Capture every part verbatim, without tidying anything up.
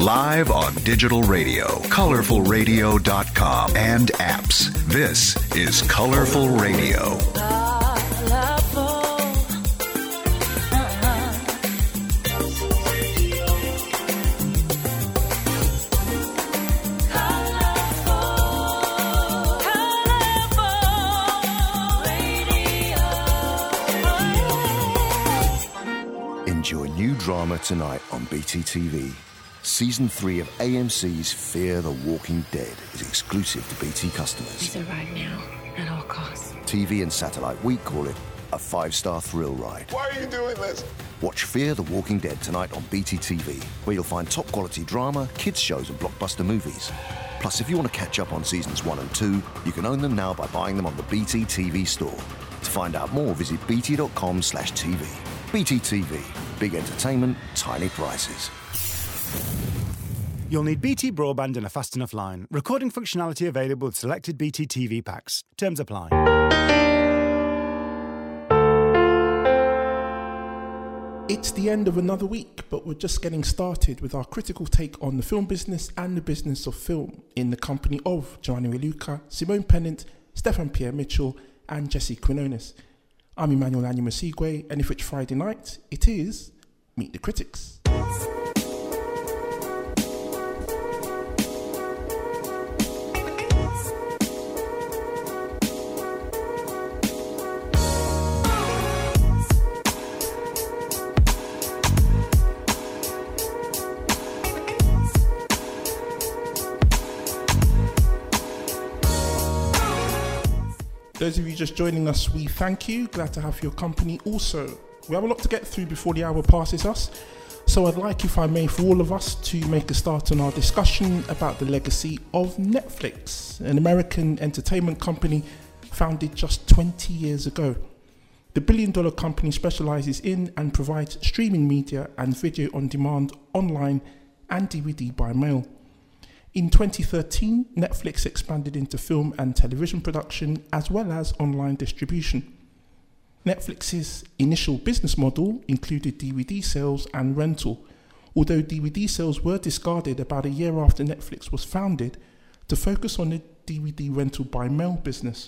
Live on digital radio, colorful radio dot com, and apps. This is Colorful Radio. Enjoy new drama tonight on B T T V. Season three of A M C's Fear the Walking Dead is exclusive to B T customers. It's a ride now, at all costs. T V and Satellite Week call it a five-star thrill ride. Why are you doing this? Watch Fear the Walking Dead tonight on B T T V, where you'll find top-quality drama, kids' shows and blockbuster movies. Plus, if you want to catch up on seasons one and two, you can own them now by buying them on the B T T V store. To find out more, visit bt dot com slash T V. B T T V. Big entertainment, tiny prices. You'll need B T broadband and a fast enough line. Recording functionality available with selected B T T V packs. Terms apply. It's the end of another week, but we're just getting started with our critical take on the film business and the business of film in the company of Giovanni Raluca, Simone Pennant, Stefan Pierre Mitchell, and Jesse Quinones. I'm Emmanuel Anyamasigwe, and if it's Friday night, it is Meet the Critics. Those of you just joining us, we thank you. Glad to have your company. Also, we have a lot to get through before the hour passes us. So I'd like, if I may, for all of us to make a start on our discussion about the legacy of Netflix, an American entertainment company founded just twenty years ago. The billion dollar company specializes in and provides streaming media and video on demand online and D V D by mail. In twenty thirteen, Netflix expanded into film and television production as well as online distribution. Netflix's initial business model included D V D sales and rental, although D V D sales were discarded about a year after Netflix was founded to focus on the D V D rental by mail business.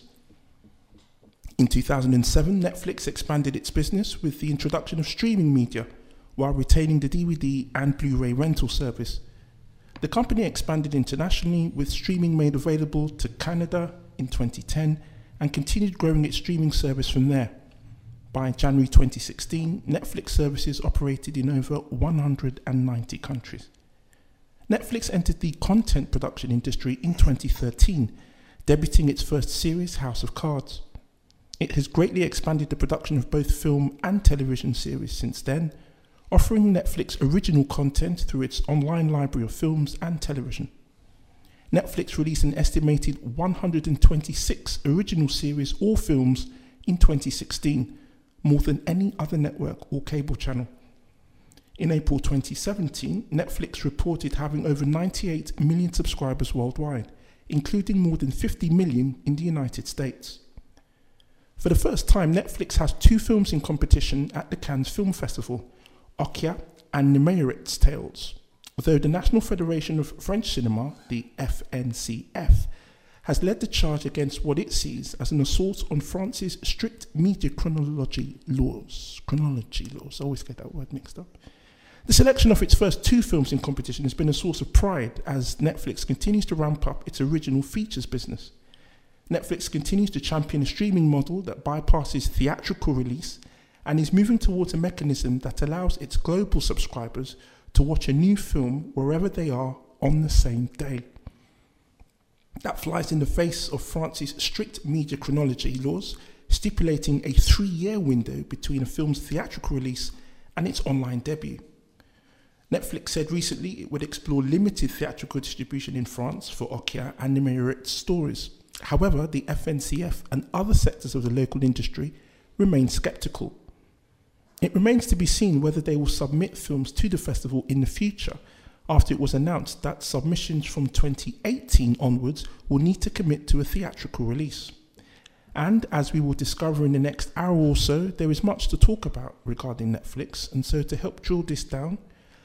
In two thousand seven, Netflix expanded its business with the introduction of streaming media while retaining the D V D and Blu-ray rental service. The company expanded internationally, with streaming made available to Canada in twenty ten and continued growing its streaming service from there. By January twenty sixteen, Netflix services operated in over one hundred ninety countries. Netflix entered the content production industry in twenty thirteen, debuting its first series, House of Cards. It has greatly expanded the production of both film and television series since then, offering Netflix original content through its online library of films and television. Netflix released an estimated one hundred twenty-six original series or films in twenty sixteen, more than any other network or cable channel. In April twenty seventeen, Netflix reported having over ninety-eight million subscribers worldwide, including more than fifty million in the United States. For the first time, Netflix has two films in competition at the Cannes Film Festival, Okja and Nemeirit's Tales, though the National Federation of French Cinema, the F N C F, has led the charge against what it sees as an assault on France's strict media chronology laws. Chronology laws, I always get that word mixed up. The selection of its first two films in competition has been a source of pride as Netflix continues to ramp up its original features business. Netflix continues to champion a streaming model that bypasses theatrical release and is moving towards a mechanism that allows its global subscribers to watch a new film wherever they are on the same day. That flies in the face of France's strict media chronology laws, stipulating a three-year window between a film's theatrical release and its online debut. Netflix said recently it would explore limited theatrical distribution in France for Okja and Nemeirit's stories. However, the F N C F and other sectors of the local industry remain sceptical. It remains to be seen whether they will submit films to the festival in the future, after it was announced that submissions from twenty eighteen onwards will need to commit to a theatrical release. And as we will discover in the next hour or so, there is much to talk about regarding Netflix, and so to help drill this down,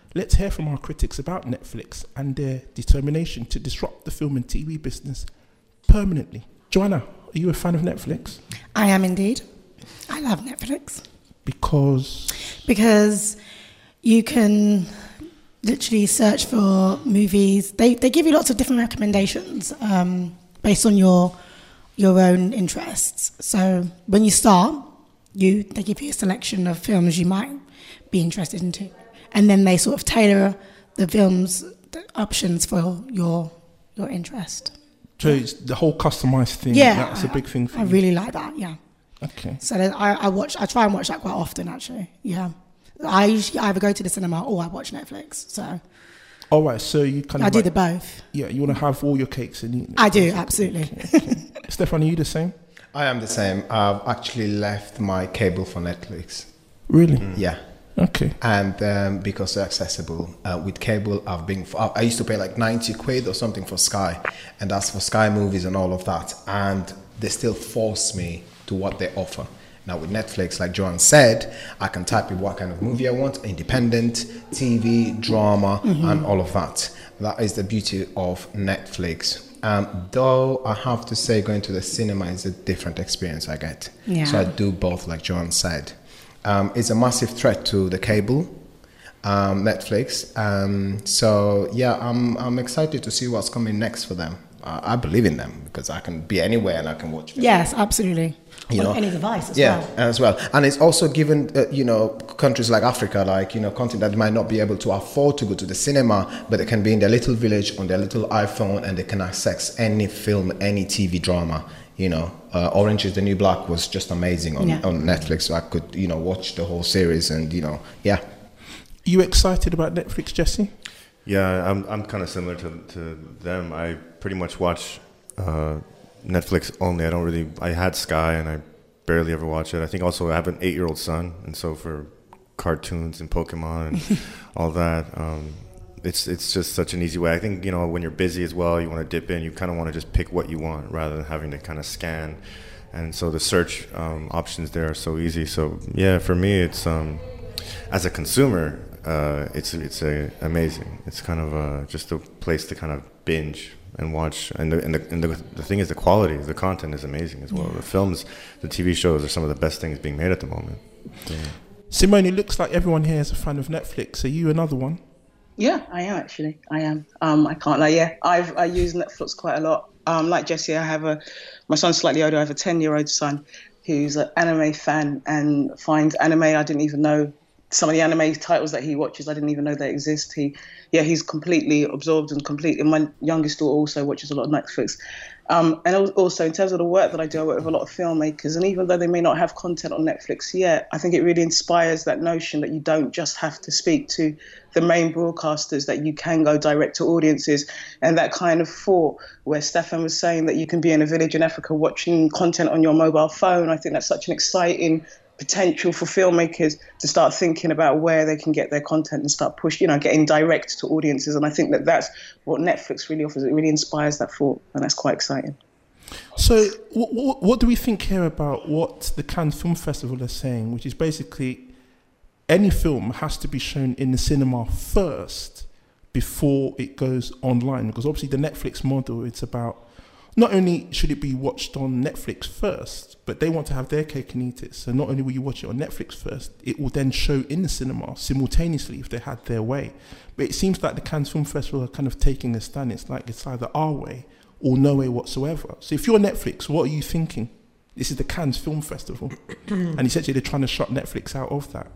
let's hear from our critics about Netflix and their determination to disrupt the film and T V business permanently. Joanna, are you a fan of Netflix? I am indeed. I love Netflix. Because? Because you can literally search for movies. They they give you lots of different recommendations um, based on your your own interests. So when you start, you they give you a selection of films you might be interested into, and then they sort of tailor the films the options for your your interest. So it's the whole customized thing. Yeah, That's I, a big thing for I you. really like that. Yeah. Okay. So then I, I watch. I try and watch that quite often, actually. Yeah. I usually either go to the cinema or I watch Netflix. So. All right. So you kind of. I do like, the both. Yeah, you want to have all your cakes and eat. I do, absolutely. Okay, okay. Stefan, are you the same? I am the same. I've actually left my cable for Netflix. Really? Mm. Yeah. Okay. And um, because they're accessible, uh, with cable, I've been. I used to pay like ninety quid or something for Sky, and that's for Sky movies and all of that. And they still force me to what they offer. Now with Netflix, like Joanne said, I can type in what kind of movie I want, independent, T V, drama, mm-hmm. and all of that. That is the beauty of Netflix. Um, though I have to say, going to the cinema is a different experience I get. Yeah. So I do both, like Joanne said. Um, it's a massive threat to the cable, um, Netflix. Um, so yeah, I'm I'm excited to see what's coming next for them. Uh, I believe in them because I can be anywhere and I can watch films. Yes, absolutely. You on know, any device as yeah, well. as well. And it's also given, uh, you know, countries like Africa, like, you know, countries that might not be able to afford to go to the cinema, but they can be in their little village on their little iPhone and they can access any film, any T V drama. You know, uh, Orange is the New Black was just amazing on, Yeah. on Netflix. So I could, you know, watch the whole series and, you know, yeah. You excited about Netflix, Jesse? Yeah, I'm I'm kind of similar to to them. I pretty much watch uh, Netflix only. I don't really. I had Sky and I barely ever watch it. I think also I have an eight-year-old son, and so for cartoons and Pokemon and all that, um, it's it's just such an easy way. I think, you know, when you're busy as well, you want to dip in. You kind of want to just pick what you want rather than having to kind of scan. And so the search um, options there are so easy. So yeah, for me, it's um, as a consumer. Uh, it's it's a amazing. It's kind of a, just a place to kind of binge and watch. And the and the, and the the thing is, the quality, the content is amazing as well. Yeah. The films, the T V shows are some of the best things being made at the moment. So. Simone, it looks like everyone here is a fan of Netflix. Are you another one? Yeah, I am actually. I am. Um, I can't lie. Yeah, I've I use Netflix quite a lot. Um, like Jesse, I have a my son's slightly older. I have a ten-year-old son who's an anime fan and finds anime I didn't even know. Some of the anime titles that he watches, I didn't even know they exist. He, yeah, he's completely absorbed and completely. My youngest daughter also watches a lot of Netflix. Um, and also in terms of the work that I do, I work with a lot of filmmakers. And even though they may not have content on Netflix yet, I think it really inspires that notion that you don't just have to speak to the main broadcasters, that you can go direct to audiences. And that kind of thought where Stefan was saying that you can be in a village in Africa watching content on your mobile phone, I think that's such an exciting potential for filmmakers to start thinking about where they can get their content and start push, you know, getting direct to audiences. And I think that that's what Netflix really offers. It really inspires that thought, and that's quite exciting. So what, what, what do we think here about what the Cannes Film Festival is saying, which is basically any film has to be shown in the cinema first before it goes online? Because obviously the Netflix model, it's about not only should it be watched on Netflix first, but they want to have their cake and eat it. So not only will you watch it on Netflix first, it will then show in the cinema simultaneously if they had their way. But it seems like the Cannes Film Festival are kind of taking a stand. It's like it's either our way or no way whatsoever. So if you're Netflix, what are you thinking? This is the Cannes Film Festival. And essentially they're trying to shut Netflix out of that.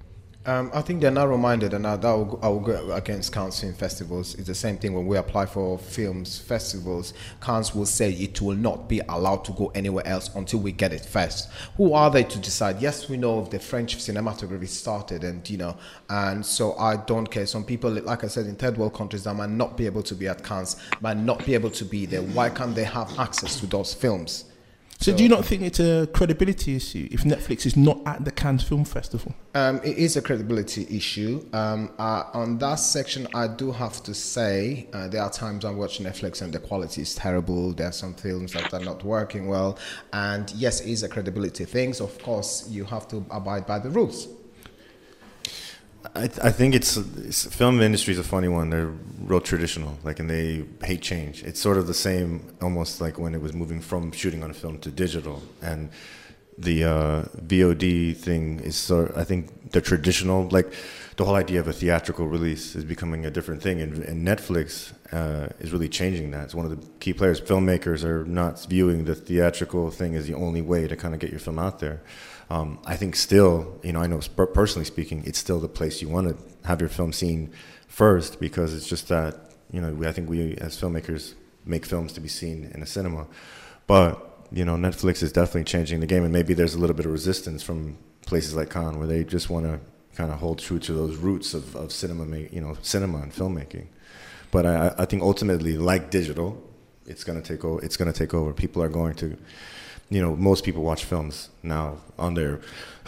Um, I think they're narrow-minded, and I, that will, I will go against Cannes Film Festivals. It's the same thing when we apply for films festivals. Cannes will say it will not be allowed to go anywhere else until we get it first. Who are they to decide? Yes, we know the French cinematography started, and you know, and so I don't care. Some people, like I said, in third world countries that might not be able to be at Cannes, might not be able to be there. Why can't they have access to those films? So, so do you not think it's a credibility issue if Netflix is not at the Cannes Film Festival? Um, it is a credibility issue. Um, uh, on that section, I do have to say uh, there are times I watch Netflix and the quality is terrible. There are some films that are not working well. And yes, it is a credibility thing. So of course, you have to abide by the rules. I, th- I think it's, it's film industry is a funny one. They're real traditional, like, and they hate change. It's sort of the same, almost like when it was moving from shooting on film to digital, and the uh, V O D thing is sort. I think the traditional, like, the whole idea of a theatrical release is becoming a different thing, and, and Netflix uh, is really changing that. It's one of the key players. Filmmakers are not viewing the theatrical thing as the only way to kind of get your film out there. Um, I think still, you know, I know personally speaking, it's still the place you want to have your film seen first, because it's just that, you know, we, I think we as filmmakers make films to be seen in a cinema. But, you know, Netflix is definitely changing the game, and maybe there's a little bit of resistance from places like Cannes where they just want to kind of hold true to those roots of, of cinema, you know, cinema and filmmaking. But I, I think ultimately, like digital, it's going to take over. It's going to take over. People are going to, you know, most people watch films now on their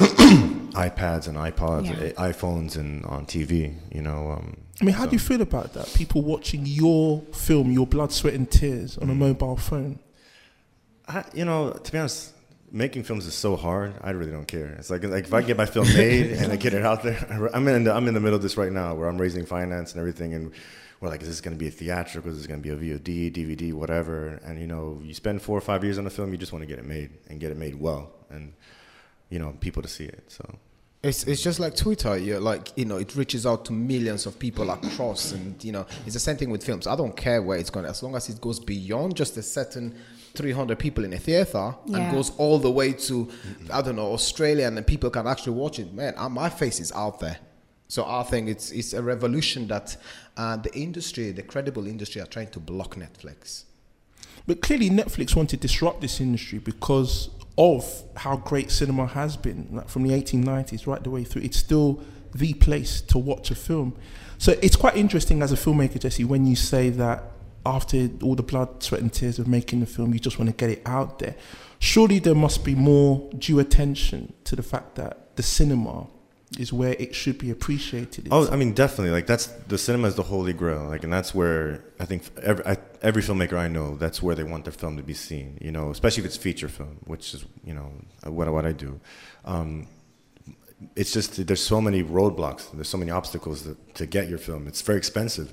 iPads and iPods, yeah. iPhones, and on T V. You know. Um, I mean, how so. do you feel about that? People watching your film, your blood, sweat, and tears on a mobile phone. I, you know, to be honest, making films is so hard. I really don't care. It's like like if I get my film made and I get it out there. I'm in the, I'm in the middle of this right now, where I'm raising finance and everything, and we're like, is this going to be a theatrical? Is this going to be a V O D, D V D, whatever? And you know, you spend four or five years on a film, you just want to get it made and get it made well, and you know, people to see it. So. It's it's just like Twitter. You're like, you know, it reaches out to millions of people across, and you know, it's the same thing with films. I don't care where it's going, as long as it goes beyond just a certain three hundred people in a theater yeah. and goes all the way to, I don't know, Australia, and then people can actually watch it. Man, my face is out there. So I think it's it's a revolution that uh, the industry, the credible industry, are trying to block Netflix. But clearly Netflix want to disrupt this industry because of how great cinema has been, like from the eighteen nineties right the way through. It's still the place to watch a film. So it's quite interesting as a filmmaker, Jesse, when you say that after all the blood, sweat and tears of making the film, you just want to get it out there. Surely there must be more due attention to the fact that the cinema is where it should be appreciated. Oh, I mean, definitely. Like, that's, the cinema is the holy grail. Like, and that's where I think every, I, every filmmaker I know, that's where they want their film to be seen, you know, especially if it's feature film, which is, you know, what, what I do. Um, it's just, there's so many roadblocks. There's so many obstacles that, to get your film. It's very expensive.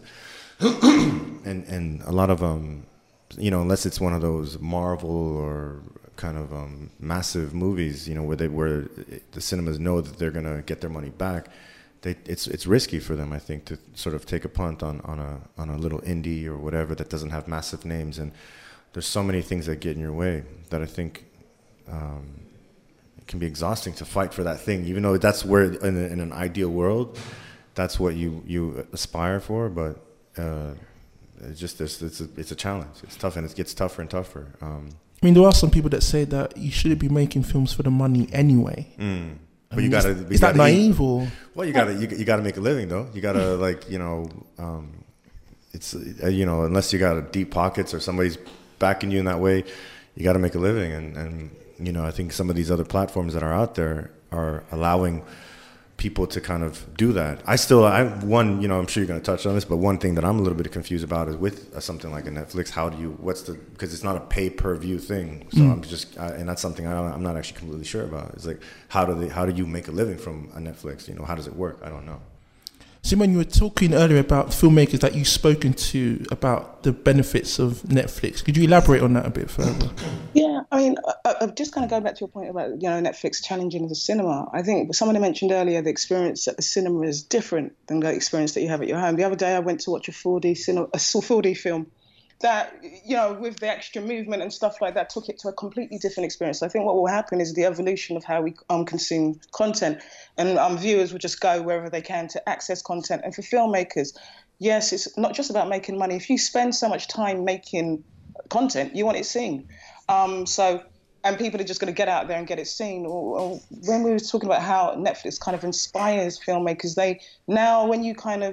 and and a lot of, um, you know, unless it's one of those Marvel or kind of um, massive movies, you know, where they where the cinemas know that they're gonna get their money back, they, it's it's risky for them, I think, to sort of take a punt on, on a on a little indie or whatever that doesn't have massive names. And there's so many things that get in your way that I think um, it can be exhausting to fight for that thing, even though that's where in, a, in an ideal world, that's what you you aspire for, but. Uh, it's just this. It's a, it's a challenge. It's tough, and it gets tougher and tougher. Um, I mean, there are some people that say that you shouldn't be making films for the money anyway. Mm. But mean, you gotta. Is, you is gotta that naive eat. or? Well, you gotta. You, you gotta make a living, though. You gotta like you know. Um, it's uh, you know unless you got deep pockets or somebody's backing you in that way, you gotta make a living. And and you know I think some of these other platforms that are out there are allowing people to kind of do that. I still, I one, you know, I'm sure you're going to touch on this, but one thing that I'm a little bit confused about is with uh, something like a Netflix, how do you, what's the, because it's not a pay-per-view thing, so mm. I'm just, I, and that's something I don't, I'm not actually completely sure about. It's like, how do they, how do you make a living from a Netflix? You know, how does it work? I don't know. Simon, you were talking earlier about filmmakers that you've spoken to about the benefits of Netflix. Could you elaborate on that a bit further? Yeah, I mean, I, I just kind of going back to your point about, you know, Netflix challenging the cinema. I think someone mentioned earlier the experience at the cinema is different than the experience that you have at your home. The other day I went to watch a four D cinema, a four D film that, you know, with the extra movement and stuff like that, took it to a completely different experience. I think what will happen is the evolution of how we um, consume content, and um, viewers will just go wherever they can to access content. And for filmmakers, yes, it's not just about making money. If you spend so much time making content, you want it seen. Um, so, and people are just going to get out there and get it seen. Or, or when we were talking about how Netflix kind of inspires filmmakers, they now, when you kind of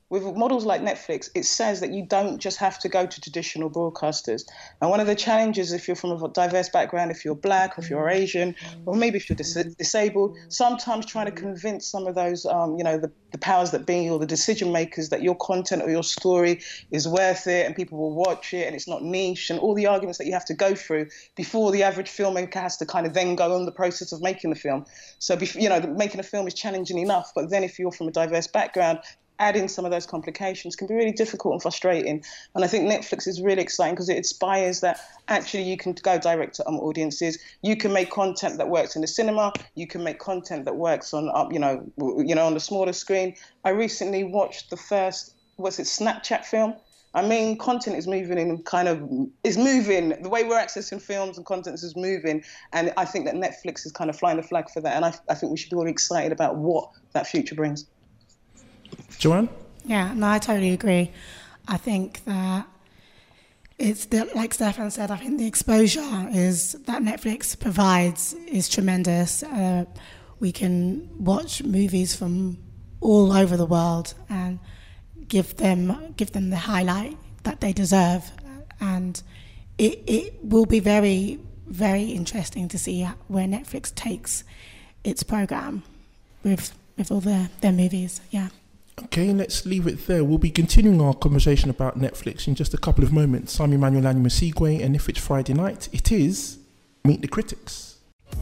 with models like Netflix, it says that you don't just have to go to traditional broadcasters. And one of the challenges, if you're from a diverse background, if you're black, or if you're Asian, or maybe if you're dis- disabled, sometimes trying to convince some of those, um, you know, the, the powers that be or the decision makers that your content or your story is worth it and people will watch it and it's not niche, and all the arguments that you have to go through before the average filmmaker has to kind of then go on the process of making the film. So, you know, making a film is challenging enough, but then if you're from a diverse background, adding some of those complications can be really difficult and frustrating. And I think Netflix is really exciting because it inspires that actually you can go direct to um, audiences. You can make content that works in the cinema. You can make content that works on, uh, you know, you know, on the smaller screen. I recently watched the first, what's it, Snapchat film. I mean, content is moving in kind of, is moving. The way we're accessing films and content is moving. And I think that Netflix is kind of flying the flag for that. And I, I think we should be all excited about what that future brings. Joanne? Yeah, no, I totally agree. I think that it's the, like Stefan said, I think the exposure is that Netflix provides is tremendous. Uh, we can watch movies from all over the world and give them give them the highlight that they deserve, and it it will be very very interesting to see where Netflix takes its program with with all their their movies. Yeah. Okay, let's leave it there. We'll be continuing our conversation about Netflix in just a couple of moments. I'm Emmanuel Animasigwe, and if it's Friday night, it is Meet the Critics.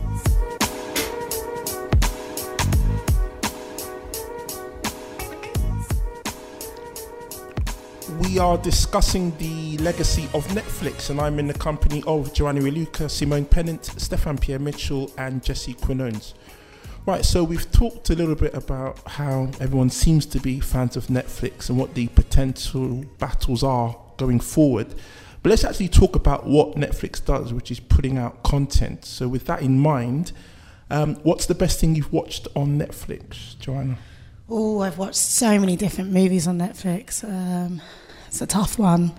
We are discussing the legacy of Netflix, and I'm in the company of Joanna Iluka, Simone Pennant, Stefan Pierre Mitchell, and Jesse Quinones. Right, so we've talked a little bit about how everyone seems to be fans of Netflix and what the potential battles are going forward. But let's actually talk about what Netflix does, which is putting out content. So with that in mind, um, what's the best thing you've watched on Netflix, Joanna? Oh, I've watched so many different movies on Netflix. Um, it's a tough one.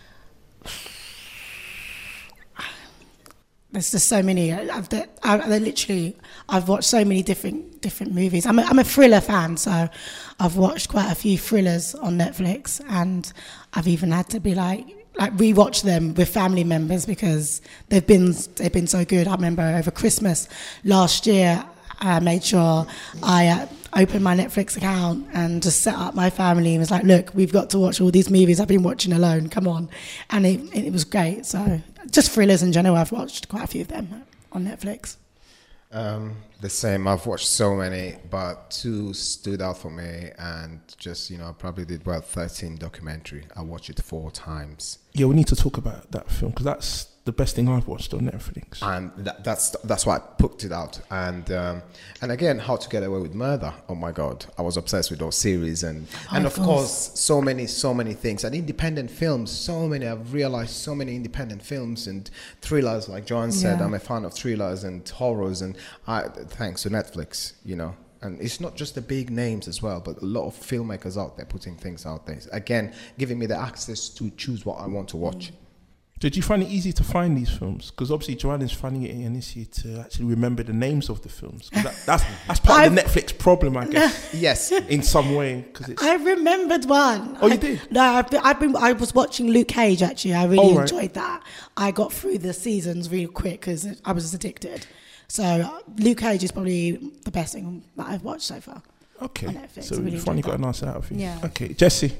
There's just so many. I've, I've literally, I've watched so many different different movies. I'm a, I'm a thriller fan, so I've watched quite a few thrillers on Netflix, and I've even had to be like, like rewatch them with family members because they've been they've been so good. I remember over Christmas last year, I made sure I uh, opened my Netflix account and just set up my family and was like, look, we've got to watch all these movies I've been watching alone, come on. And it, it was great. So just thrillers in general, I've watched quite a few of them on Netflix. Um, the same. I've watched so many, but two stood out for me, and just, you know, I probably did about thirteen documentary. I watched it four times. Yeah, we need to talk about that film because that's the best thing I've watched on Netflix. And that, that's that's why I put it out. And um, and again, How to Get Away with Murder. Oh my God, I was obsessed with those series, and oh, and of course. course, so many so many things. And independent films, so many. I've realized so many independent films and thrillers. Like John said, yeah. I'm a fan of thrillers and horrors, and I, thanks to Netflix, you know. And it's not just the big names as well, but a lot of filmmakers out there putting things out there. Again, giving me the access to choose what I want to watch. Did you find it easy to find these films? Because obviously Joanna's finding it an issue to actually remember the names of the films. That, that's that's part I've, of the Netflix problem, I guess. Yes, in some way. Cause it's... I remembered one. Oh, I, you did? No, I've been, I've been. I was watching Luke Cage. Actually, I really oh, right. enjoyed that. I got through the seasons really quick because I was addicted. So uh, Luke Cage is probably the best thing that I've watched so far. Okay, so really you finally got an answer out of you. Yeah. Okay, Jesse.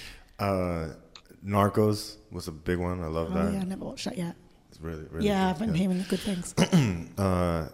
Uh, Narcos was a big one. I love oh, that. Yeah, I never watched that yet. It's really, really yeah, good. I've been yeah. hearing good things. uh,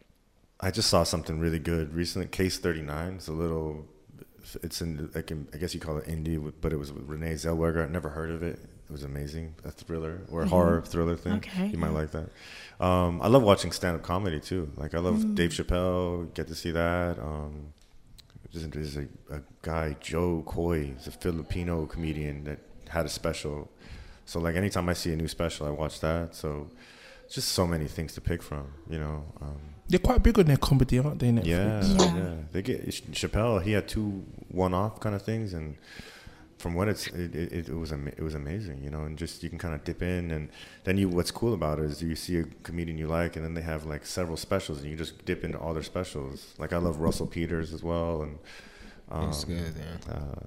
I just saw something really good recently. Case thirty-nine. It's a little. It's in. I, can, I guess you call it indie, but it was with Renee Zellweger. I'd never heard of it. It was amazing. A thriller or a mm-hmm. horror thriller thing. Okay, you might yeah. like that. Um, I love watching stand-up comedy too. Like I love mm. Dave Chappelle. Get to see that. Um, there's, there's a, a guy, Joe Coy. He's a Filipino comedian that had a special. So like anytime I see a new special, I watch that. So just so many things to pick from. You know. Um, They're quite big on their comedy, aren't they? Netflix? Yeah, yeah, yeah. They get Chappelle. He had two one-off kind of things, and from what it's, it, it, it was it was amazing, you know. And just you can kind of dip in, and then you. What's cool about it is you see a comedian you like, and then they have like several specials, and you just dip into all their specials. Like I love Russell Peters as well, and um, it's good, yeah. Uh,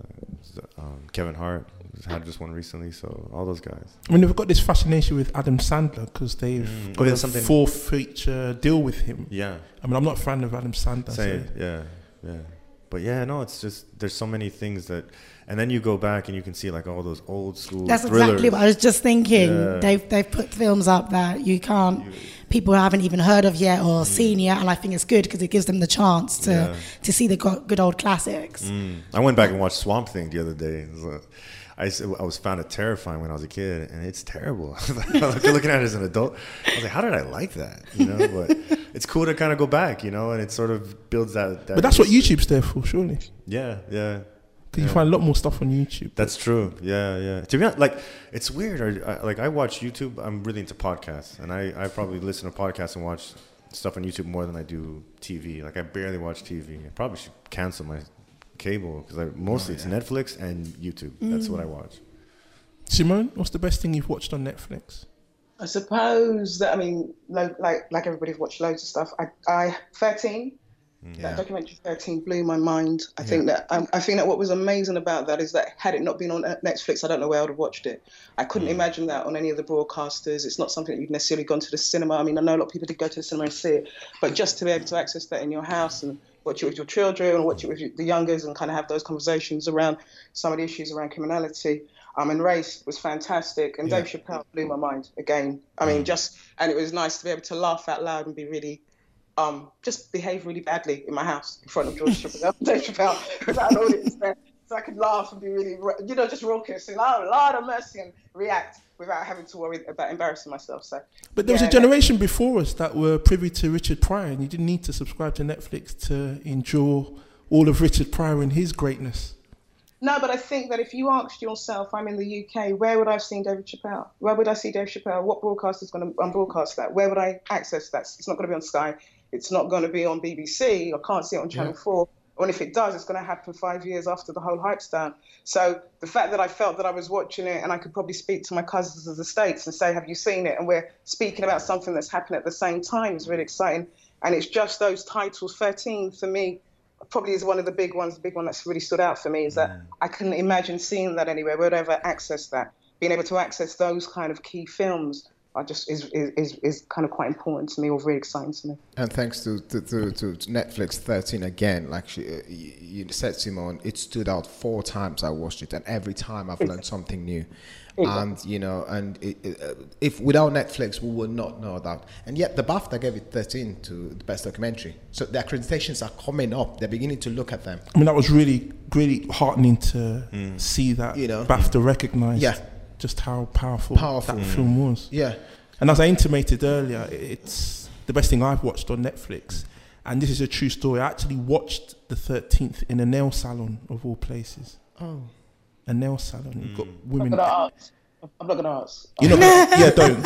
um, Kevin Hart had just one recently. So all those guys. I mean, they've got this fascination with Adam Sandler because they've Mm. got Oh, yeah, a something- four feature deal with him. Yeah. I mean, I'm not a fan of Adam Sandler. Same. So. Yeah. Yeah. But yeah, no, it's just there's so many things that, and then you go back and you can see like all those old school. That's thrillers. exactly what I was just thinking. Yeah. They've they've put films up that you can't, people haven't even heard of yet or seen yet, and I think it's good because it gives them the chance to Yeah. to see the go- good old classics. Mm. I went back and watched Swamp Thing the other day. It was, uh, I, s- I was found it terrifying when I was a kid, and it's terrible. Looking at it as an adult, I was like, "How did I like that?" You know, but it's cool to kind of go back, you know, and it sort of builds that. that But that's what YouTube's there for, surely. Yeah, yeah. Because yeah. you find a lot more stuff on YouTube. That's true. Yeah, yeah. To be honest, like it's weird. I, I, like I watch YouTube. I'm really into podcasts, and I, I probably listen to podcasts and watch stuff on YouTube more than I do T V. Like I barely watch T V. I probably should cancel my cable because I mostly Oh, it's yeah. Netflix and YouTube. That's Mm. what I watch. Simone, what's the best thing you've watched on Netflix? I suppose that I mean, lo- like like everybody's watched loads of stuff. I, I thirteen. Yeah. That documentary thirteen blew my mind. I think that um, I think that what was amazing about that is that had it not been on Netflix, I don't know where I would have watched it. I couldn't imagine that on any of the broadcasters. It's not something that you've necessarily gone to the cinema. I mean, I know a lot of people did go to the cinema and see it, but just to be able to access that in your house and watch it with your children or watch it with the youngers and kind of have those conversations around some of the issues around criminality um, and race was fantastic. And Yeah. Dave Chappelle blew my mind again. I mean, just and it was nice to be able to laugh out loud and be really. Um, just behave really badly in my house in front of George Chappelle, Dave Chappelle, without an audience there, so I could laugh and be really, you know, just raucous and oh, Lord of mercy, and react without having to worry about embarrassing myself. So, But there was yeah, a generation before us that were privy to Richard Pryor, and you didn't need to subscribe to Netflix to enjoy all of Richard Pryor and his greatness. No, but I think that if you asked yourself, I'm in the U K, where would I have seen David Chappelle? Where would I see Dave Chappelle? What broadcaster is going to um, broadcast that? Where would I access that? It's not going to be on Sky. It's not going to be on B B C. I can't see it on Channel Yeah. four. And if it does, it's going to happen five years after the whole hype's down. So the fact that I felt that I was watching it and I could probably speak to my cousins of the States and say, have you seen it? And we're speaking about something that's happened at the same time is really exciting. And it's just those titles. thirteen for me probably is one of the big ones. The big one that's really stood out for me is that I couldn't imagine seeing that anywhere. Where would I ever access that? Being able to access those kind of key films I just is, is is kind of quite important to me or very exciting to me. And thanks to to, to, to Netflix thirteen again, like she, uh, you, you said, Simone, it stood out four times I watched it, and every time I've learned something new. And you know, and it, it, uh, if without Netflix, we would not know that. And yet, the BAFTA gave it thirteen to the best documentary. So the accreditations are coming up; they're beginning to look at them. I mean, that was really, really heartening to see that You know. BAFTA recognised Yeah. just how powerful, Powerful. that film was. Yeah. And as I intimated earlier, it's the best thing I've watched on Netflix. And this is a true story. I actually watched the thirteenth in a nail salon of all places. Oh. A nail salon. You've got I'm women. not gonna ask. I'm not gonna ask. You know, yeah, don't,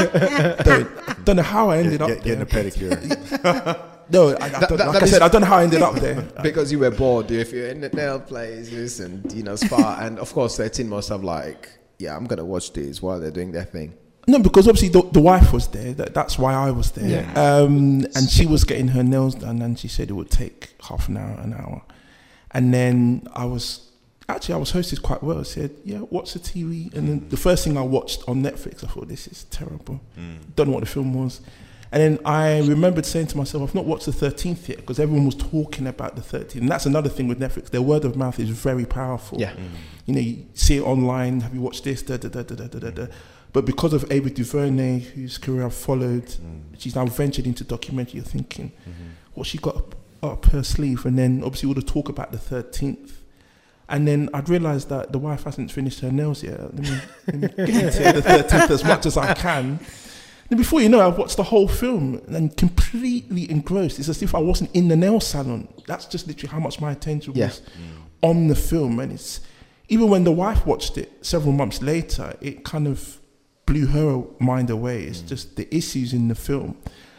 don't, don't know how I ended Get, up get, getting a there. pedicure. No, I, I That- don't, that- like that I is- said, I don't know how I ended up there. Because you were bored. If you're in the nail places and you know spa, and of course thirteen must have like, yeah, I'm gonna watch this while they're doing their thing. No, because obviously the, the wife was there. That, that's why I was there. Yeah. Um, and she was getting her nails done, and she said it would take half an hour, an hour. And then I was actually I was hosted quite well. I said, "Yeah, watch the T V." And then the first thing I watched on Netflix, I thought, "This is terrible." Don't know what the film was. And then I remembered saying to myself, "I've not watched the thirteenth yet," because everyone was talking about the thirteenth. And that's another thing with Netflix. Their word of mouth is very powerful. Yeah. You know, you see it online. Have you watched this? Da, da, da, da, da, da, da. But because of Ava DuVernay, whose career I've followed, she's now ventured into documentary. You're thinking, what she got up, up her sleeve? And then obviously all the talk about the thirteenth. And then I'd realised that the wife hasn't finished her nails yet. Let me, let me get into the thirteenth as much as I can. Then before you know, I've watched the whole film and completely engrossed. It's as if I wasn't in the nail salon. That's just literally how much my attention Yeah. was on the film. And it's even when the wife watched it several months later, it kind of blew her mind away. It's just the issues in the film.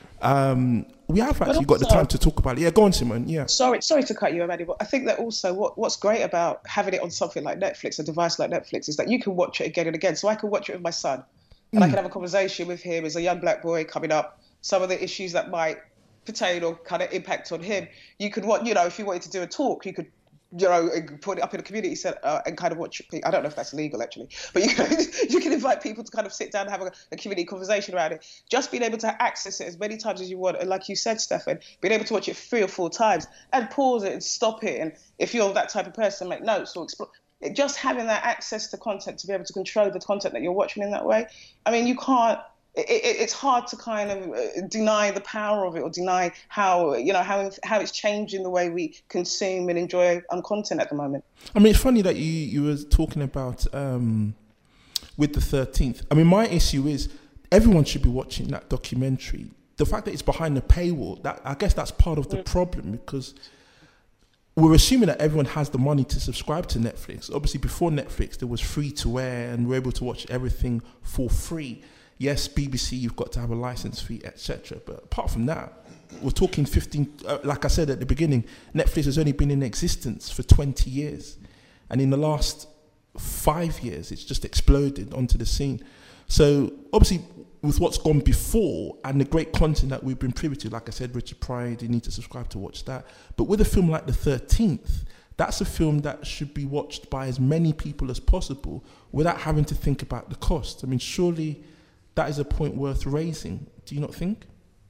Um, we have actually got the also- time to talk about it. Yeah, go on, Simon. Yeah. Sorry, sorry to cut you, Amadi, but I think that also what, what's great about having it on something like Netflix, a device like Netflix, is that you can watch it again and again. So I can watch it with my son, and I can have a conversation with him as a young black boy coming up. Some of the issues that might pertain or kind of impact on him, you could watch. You know, if you wanted to do a talk, you could you know, put it up in a community set uh, and kind of watch. I don't know if that's legal actually, but you can you can invite people to kind of sit down and have a, a community conversation around it. Just being able to access it as many times as you want, and like you said, Stefan, being able to watch it three or four times and pause it and stop it, and if you're that type of person, make notes or explore. Just having that access to content to be able to control the content that you're watching in that way. I mean, you can't. It, it, it's hard to kind of deny the power of it or deny how, you know, how how it's changing the way we consume and enjoy um, content at the moment. I mean, it's funny that you, you were talking about um, with the thirteenth. I mean, my issue is everyone should be watching that documentary. The fact that it's behind the paywall, that I guess that's part of the mm. problem, because we're assuming that everyone has the money to subscribe to Netflix. Obviously, before Netflix, there was free to air and we're able to watch everything for free. Yes, B B C, you've got to have a license fee, et cetera. But apart from that, we're talking fifteen, uh, like I said at the beginning, Netflix has only been in existence for twenty years. And in the last five years, it's just exploded onto the scene. So obviously, with what's gone before and the great content that we've been privy to, like I said, Richard Pryor, you need to subscribe to watch that. But with a film like The thirteenth, that's a film that should be watched by as many people as possible without having to think about the cost. I mean, surely that is a point worth raising. Do you not think?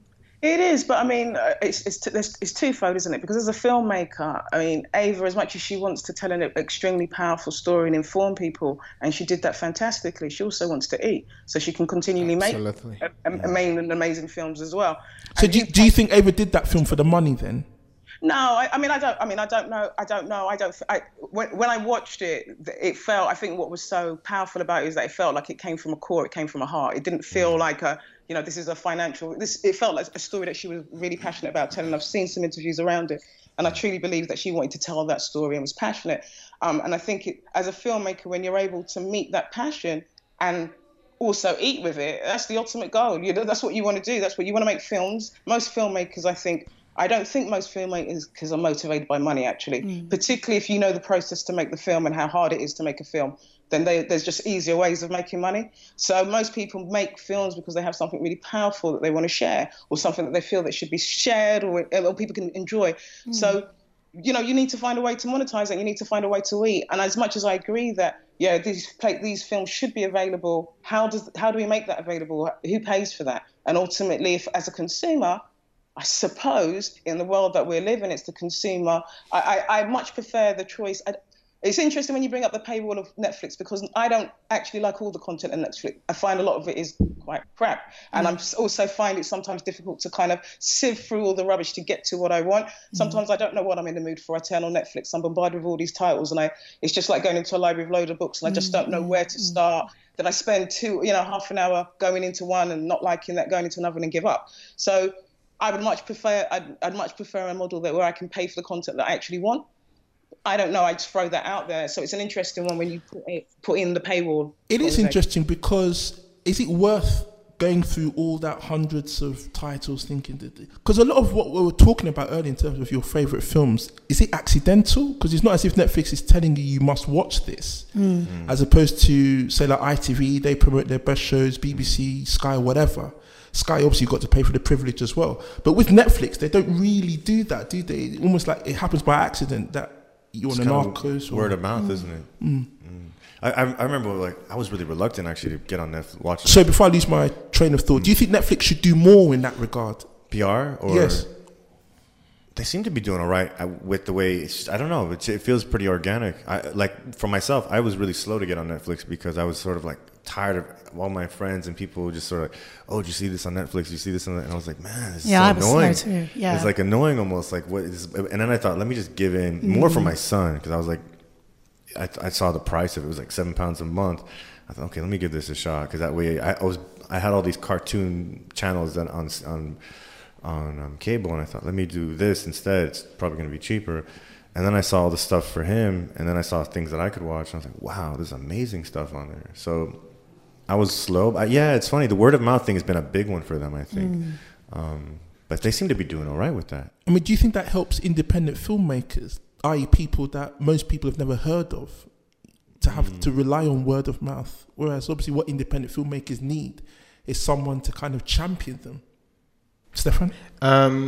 It is, but I mean, it's it's, it's twofold, isn't it? Because as a filmmaker, I mean, Ava, as much as she wants to tell an extremely powerful story and inform people, and she did that fantastically, she also wants to eat, so she can continually Absolutely. make a, a, amazing, amazing films as well. So do you, do you think Ava did that film for the money then? No, I, I mean, I don't. I mean, I don't know. I don't know. I don't. I, when, when I watched it, it felt. I think what was so powerful about it is that it felt like it came from a core. It came from a heart. It didn't feel mm. like a, you know, this is a financial. This. It felt like a story that she was really passionate about telling. I've seen some interviews around it, and I truly believe that she wanted to tell that story and was passionate. Um, and I think it, as a filmmaker, when you're able to meet that passion and also eat with it, that's the ultimate goal. You know, that's what you want to do. That's what you want to make films. Most filmmakers, I think. I don't think most filmmakers are motivated by money, actually, mm. particularly if you know the process to make the film and how hard it is to make a film, then they, there's just easier ways of making money. So most people make films because they have something really powerful that they want to share or something that they feel that should be shared or, or people can enjoy. Mm. So, you know, you need to find a way to monetize it. You need to find a way to eat. And as much as I agree that, yeah, these play, these films should be available, how does how do we make that available? Who pays for that? And ultimately, if as a consumer, I suppose in the world that we're living, it's the consumer. I, I, I much prefer the choice. I, it's interesting when you bring up the paywall of Netflix because I don't actually like all the content on Netflix. I find a lot of it is quite crap. And mm. I also find it sometimes difficult to kind of sieve through all the rubbish to get to what I want. Sometimes mm. I don't know what I'm in the mood for. I turn on Netflix, I'm bombarded with all these titles and I it's just like going into a library of loads of books and I just don't know where to start. Then I spend two, you know, half an hour going into one and not liking that, going into another and give up. So I would much prefer. I'd, I'd much prefer a model that where I can pay for the content that I actually want. I don't know. I just throw that out there. So it's an interesting one when you put, it, put in the paywall. It is interesting because is it worth going through all that hundreds of titles thinking that? Because a lot of what we were talking about earlier in terms of your favourite films, is it accidental? Because it's not as if Netflix is telling you you must watch this, mm. Mm. as opposed to say like I T V, they promote their best shows, B B C, Sky, whatever. Sky obviously got to pay for the privilege as well. But with Netflix, they don't really do that, do they? Almost like it happens by accident that you're on a Narcos. Word of mouth, mm. isn't it? Mm. Mm. I, I remember like I was really reluctant actually to get on Netflix. Watch so before I lose my train of thought, mm. do you think Netflix should do more in that regard? P R? Or yes. They seem to be doing all right with the way, it's, I don't know, it, it feels pretty organic. I, like for myself, I was really slow to get on Netflix because I was sort of like tired of all my friends and people just sort of like, oh, did you see this on Netflix? Did you see this on that? And I was like, man, this is yeah, so annoying. Slow too. Yeah. It's like annoying almost. Like what is, and then I thought, let me just give in mm-hmm. more for my son because I was like, I, I saw the price of it. It was like seven pounds a month. I thought, okay, let me give this a shot because that way I, I was I had all these cartoon channels that on on on um, cable, and I thought, let me do this instead. It's probably going to be cheaper. And then I saw all the stuff for him, and then I saw things that I could watch, and I was like, wow, there's amazing stuff on there. So I was slow. I, yeah, it's funny. The word of mouth thing has been a big one for them, I think. Mm. Um, but they seem to be doing all right with that. I mean, do you think that helps independent filmmakers, that is people that most people have never heard of, to have mm. to rely on word of mouth? Whereas obviously what independent filmmakers need is someone to kind of champion them. Stefan? Um,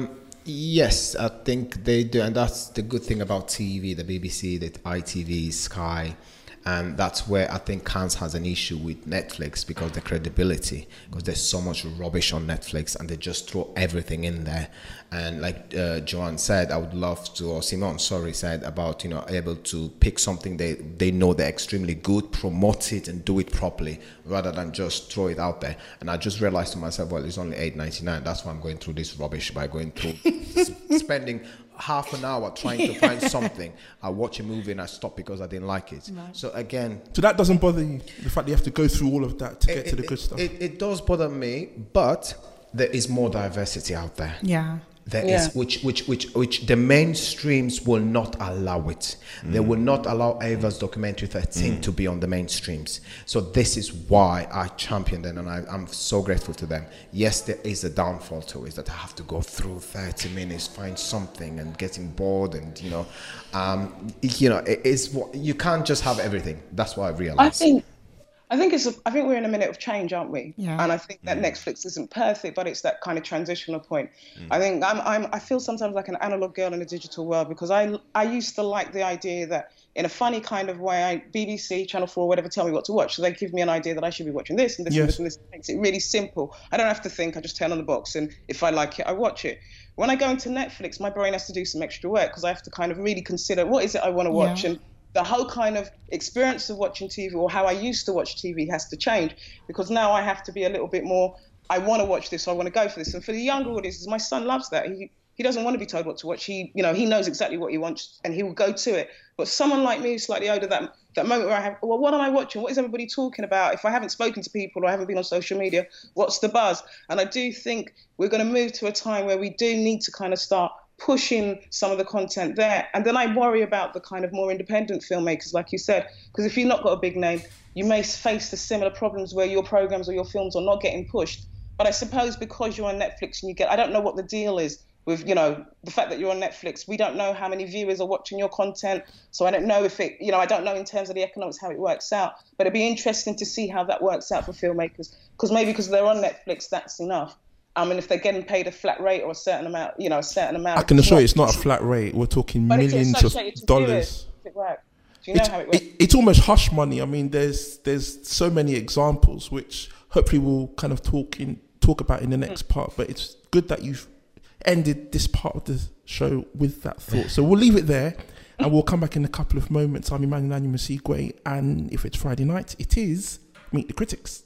Yes, I think they do, and that's the good thing about T V, the B B C, the I T V, Sky, and that's where I think Cannes has an issue with Netflix because the credibility, because there's so much rubbish on Netflix and they just throw everything in there. And like uh, Joanne said, I would love to, or Simon, sorry, said about, you know, able to pick something they, they know they're extremely good, promote it and do it properly rather than just throw it out there. And I just realized to myself, well, it's only eight ninety-nine. That's why I'm going through this rubbish by going through, spending half an hour trying to find something. I watch a movie and I stop because I didn't like it. Right. So again, so that doesn't bother you, the fact that you have to go through all of that to it, get to the it, good stuff? It, it does bother me, but there is more diversity out there. Yeah. There Yeah. is, which, which, which, which the mainstreams will not allow it. Mm. They will not allow Ava's documentary thirteen mm. to be on the mainstreams. So this is why I champion them, and I, I'm so grateful to them. Yes, there is a downfall to it that I have to go through thirty minutes, find something, and getting bored, and you know, um, you know, it is you can't just have everything. That's what I realized. I think. I think it's. A, I think we're in a minute of change, aren't we? Yeah. And I think that Netflix isn't perfect, but it's that kind of transitional point. Mm. I think I'm. I'm. I feel sometimes like an analog girl in a digital world because I. I used to like the idea that, in a funny kind of way, I, B B C, Channel four, whatever, tell me what to watch. So they give me an idea that I should be watching this and this yes. and this and this. It makes it really simple. I don't have to think. I just turn on the box, and if I like it, I watch it. When I go into Netflix, my brain has to do some extra work because I have to kind of really consider what is it I want to watch Yeah. and. The whole kind of experience of watching T V or how I used to watch T V has to change because now I have to be a little bit more, I want to watch this, so I want to go for this. And for the younger audiences, my son loves that. He he doesn't want to be told what to watch. He, you know, he knows exactly what he wants and he will go to it. But someone like me, slightly older, that that moment where I have, well, what am I watching? What is everybody talking about? If I haven't spoken to people or I haven't been on social media, what's the buzz? And I do think we're going to move to a time where we do need to kind of start pushing some of the content there. And then I worry about the kind of more independent filmmakers, like you said, because if you've not got a big name, you may face the similar problems where your programs or your films are not getting pushed. But I suppose because you're on Netflix and you get, I don't know what the deal is with, you know, the fact that you're on Netflix, we don't know how many viewers are watching your content. So I don't know if it, you know, I don't know in terms of the economics how it works out, but it'd be interesting to see how that works out for filmmakers. Because maybe because they're on Netflix, that's enough. I mean, if they're getting paid a flat rate or a certain amount, you know, a certain amount. I can assure you it's not a flat rate. We're talking but millions of dollars. It work? Do you know it's, how it works? It, it's almost hush money. I mean, there's there's so many examples which hopefully we'll kind of talk in talk about in the next mm. part. But it's good that you've ended this part of the show with that thought. So we'll leave it there, and we'll come back in a couple of moments. I'm Emmanuel Musigwe, and if it's Friday night, it is Meet the Critics.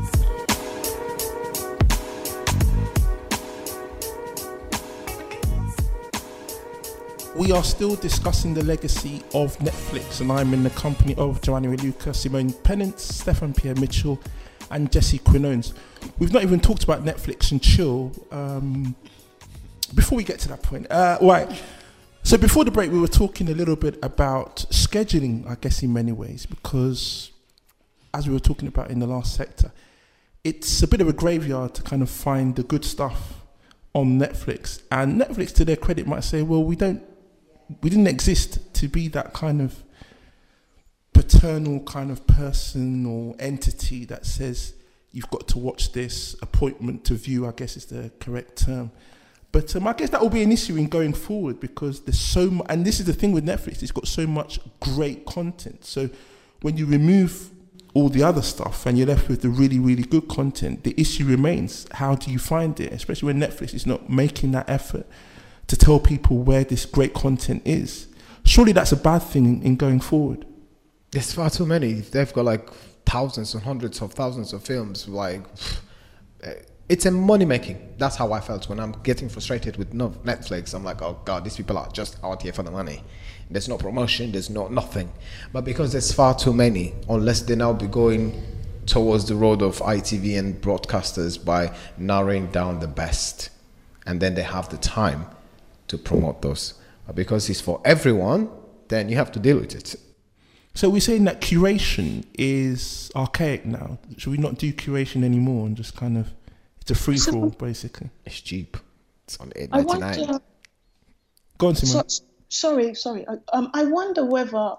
We are still discussing the legacy of Netflix, and I'm in the company of Joanna Reluca, Simone Pennant, Stefan Pierre Mitchell, and Jesse Quinones. We've not even talked about Netflix and chill. Um, before we get to that point, uh, right. So before the break, we were talking a little bit about scheduling, I guess, in many ways, because as we were talking about in the last sector, it's a bit of a graveyard to kind of find the good stuff on Netflix. And Netflix, to their credit, might say, well, we don't. We didn't exist to be that kind of paternal kind of person or entity that says you've got to watch this, appointment to view, I guess is the correct term. But um, I guess that will be an issue in going forward because there's so much, and this is the thing with Netflix, it's got so much great content. So when you remove all the other stuff and you're left with the really, really good content, the issue remains, how do you find it? Especially when Netflix is not making that effort to tell people where this great content is. Surely that's a bad thing in, in going forward. There's far too many. They've got like thousands and hundreds of thousands of films. Like, it's a money making. That's how I felt when I'm getting frustrated with Netflix. I'm like, oh God, these people are just out here for the money. There's no promotion, there's no nothing. But because there's far too many, unless they now be going towards the road of I T V and broadcasters by narrowing down the best. And then they have the time to promote those. But because it's for everyone, then you have to deal with it. So we're saying that curation is archaic now. Should we not do curation anymore and just kind of, it's a free for all basically? It's cheap. It's on eight ninety-nine. Go on, Simone. So, sorry, sorry. I, um, I wonder whether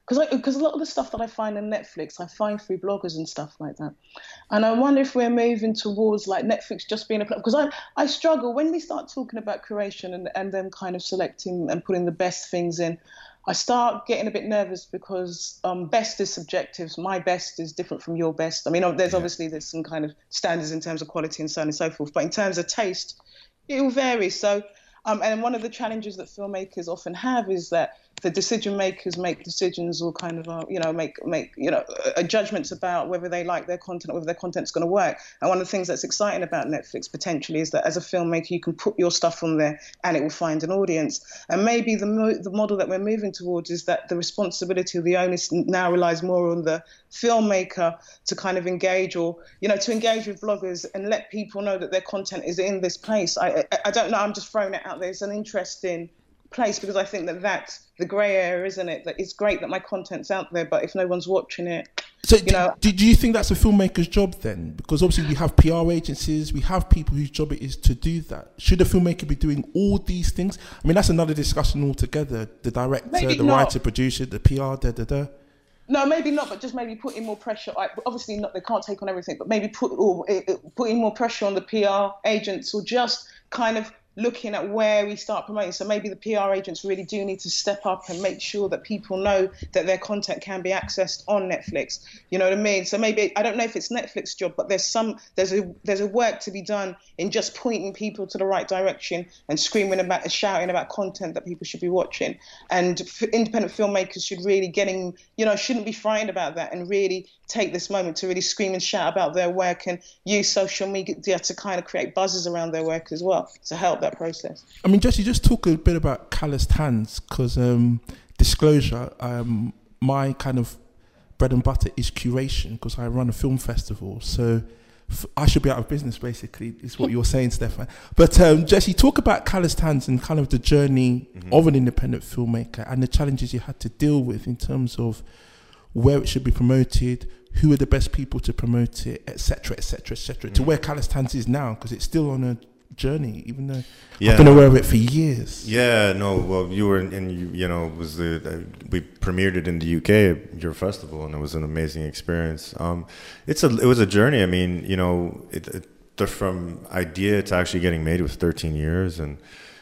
because because a lot of the stuff that I find on Netflix, I find through bloggers and stuff like that. And I wonder if we're moving towards like Netflix just being a platform. Because I, I struggle when we start talking about curation and, and then kind of selecting and putting the best things in. I start getting a bit nervous because um, best is subjective. My best is different from your best. I mean, there's yeah. obviously there's some kind of standards in terms of quality and so on and so forth. But in terms of taste, it will vary. So, um, and one of the challenges that filmmakers often have is that the decision makers make decisions or kind of, uh, you know, make, make you know, uh, judgments about whether they like their content or whether their content's going to work. And one of the things that's exciting about Netflix potentially is that as a filmmaker, you can put your stuff on there and it will find an audience. And maybe the mo- the model that we're moving towards is that the responsibility of the onus now relies more on the filmmaker to kind of engage or, you know, to engage with bloggers and let people know that their content is in this place. I, I, I don't know, I'm just throwing it out there. It's an interesting place because I think that that's the grey area, isn't it? That it's great that my content's out there, but if no one's watching it, so you know. Do, do you think that's a filmmaker's job then? Because obviously we have P R agencies, we have people whose job it is to do that. Should a filmmaker be doing all these things? I mean, that's another discussion altogether. The director, maybe the not. writer, producer, the P R, da da da. No, maybe not, but just maybe putting more pressure. Obviously, not they can't take on everything, but maybe put or putting more pressure on the P R agents, or just kind of looking at where we start promoting. So maybe the P R agents really do need to step up and make sure that people know that their content can be accessed on Netflix. You know what I mean? So maybe, I don't know if it's Netflix's job, but there's some, there's a there's a work to be done in just pointing people to the right direction and screaming about and shouting about content that people should be watching. And f- independent filmmakers should really getting, you know, shouldn't be frightened about that and really take this moment to really scream and shout about their work and use social media to kind of create buzzes around their work as well to help that process. I mean, Jesse, just talk a bit about Calloused Hands, because um, disclosure, um, my kind of bread and butter is curation, because I run a film festival. So f- I should be out of business, basically, is what you're saying, Stefan. But um, Jesse, talk about Calloused Hands and kind of the journey mm-hmm. of an independent filmmaker and the challenges you had to deal with in terms of where it should be promoted, who are the best people to promote it, et cetera, et cetera, et cetera, mm-hmm. to where Calloused Hands is now, because it's still on a journey, even though yeah. I've been aware of it for years. Yeah, no, well, you were in, in you, you know, was the uh, we premiered it in the U K at your festival, and it was an amazing experience. Um, it's a it was a journey. I mean, you know, it, it the, from idea to actually getting made was thirteen years, and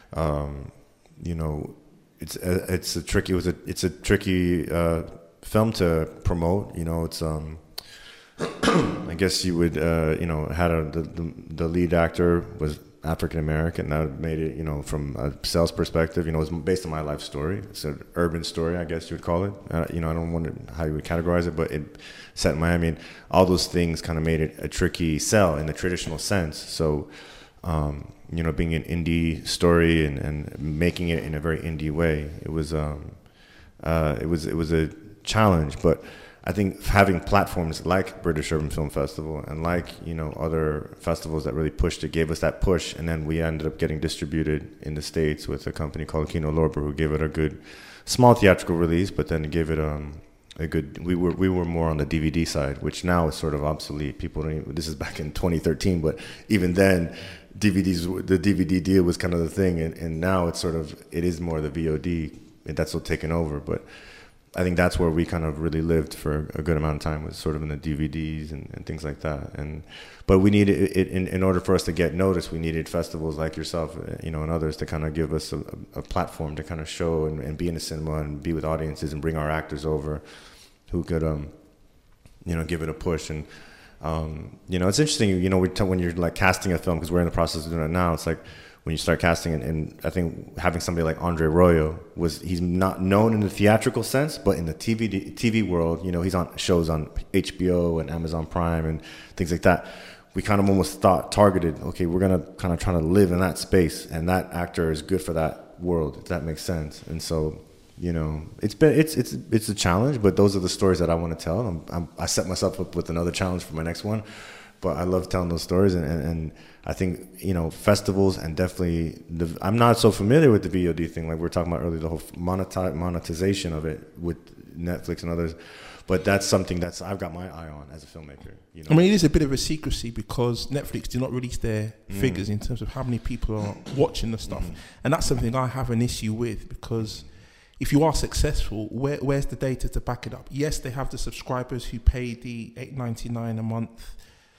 um, you know, it's a, it's a tricky it was a it's a tricky uh, film to promote. You know, it's um. I guess you would, uh, you know, had a the, the the lead actor was African American. That made it, you know, from a sales perspective, you know, it was based on my life story. It's an urban story, I guess you would call it. Uh, you know, I don't wonder how you would categorize it, but it set in Miami. And all those things kind of made it a tricky sell in the traditional sense. So, um, you know, being an indie story and, and making it in a very indie way, it was um, uh, it was it was a challenge, but. I think having platforms like British Urban Film Festival and like, you know, other festivals that really pushed it, gave us that push. And then we ended up getting distributed in the States with a company called Kino Lorber, who gave it a good small theatrical release, but then gave it um, a good, we were we were more on the D V D side, which now is sort of obsolete. People don't even, this is back in twenty thirteen, but even then D V Ds, the D V D deal was kind of the thing. And, and now it's sort of, it is more the V O D, that's what's taken over. But I think that's where we kind of really lived for a good amount of time, was sort of in the D V Ds and, and things like that. And but we needed it in, in order for us to get noticed. We needed festivals like yourself, you know, and others to kind of give us a, a platform to kind of show and, and be in the cinema and be with audiences and bring our actors over, who could, um, you know, give it a push. And um, you know, it's interesting. You know, we t- when you're like casting a film, because we're in the process of doing it now. It's like, when you start casting, and, and I think having somebody like Andre Royo, was he's not known in the theatrical sense, but in the T V T V world, you know, he's on shows on H B O and Amazon Prime and things like that. We kind of almost thought targeted, okay, we're gonna kind of try to live in that space, and that actor is good for that world, if that makes sense. And so, you know, it's been it's it's it's a challenge, but those are the stories that I want to tell. I'm, I'm, I set myself up with another challenge for my next one, but I love telling those stories, and, and, and I think, you know, festivals and definitely, the, I'm not so familiar with the V O D thing, like we were talking about earlier, the whole monetize, monetization of it with Netflix and others. But that's something that's I've got my eye on as a filmmaker. You know? I mean, it is a bit of a secrecy because Netflix do not release their mm. figures in terms of how many people are watching the stuff. Mm. And that's something I have an issue with, because if you are successful, where where's the data to back it up? Yes, they have the subscribers who pay the eight ninety-nine a month,